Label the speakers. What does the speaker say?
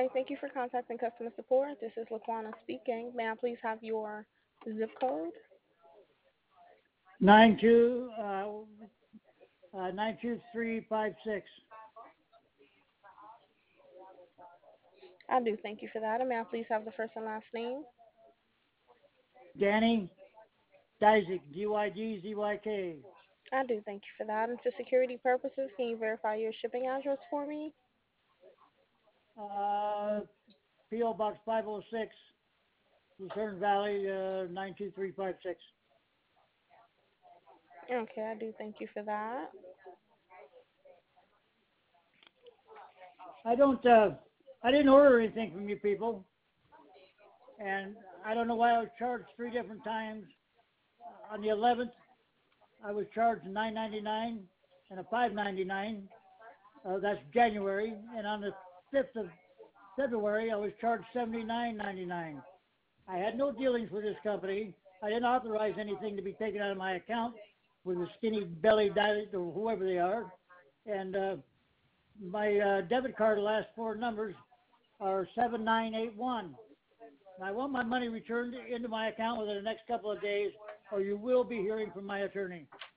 Speaker 1: Hi, thank you for contacting customer support. This is Laquana speaking. May I please have your zip code?
Speaker 2: 92356.
Speaker 1: I do thank you for that. And may I please have the first and last name?
Speaker 2: Danny Dyzik, DYGZYK.
Speaker 1: I do thank you for that. And for security purposes, can you verify your shipping address for me?
Speaker 2: Uh, P.O. Box 506, Lucerne Valley, 92356.
Speaker 1: Okay, I do thank you for that.
Speaker 2: I don't, I didn't order anything from you people, and I don't know why I was charged three different times. On the 11th, I was charged $9.99 and a $5.99. That's January, and on the 5th of February, I was charged $79.99. I had no dealings with this company. I didn't authorize anything to be taken out of my account with the skinny belly diet or whoever they are. And my debit card, the last four numbers are 7981. And I want my money returned into my account within the next couple of days, or you will be hearing from my attorney.